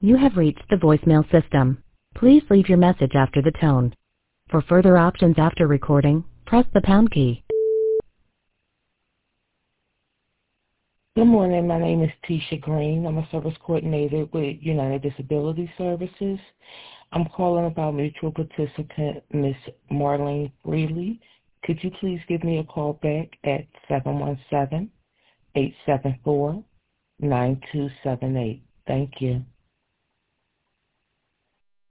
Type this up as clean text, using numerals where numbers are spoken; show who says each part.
Speaker 1: You have reached the voicemail system. Please leave your message after the tone. For further options after recording, press the pound key.
Speaker 2: Good morning. My name is Tisha Green. I'm a service coordinator with United Disability Services. I'm calling about mutual participant Miss Marlene Freely. Could you please give me a call back at 717-874-9278? Thank you.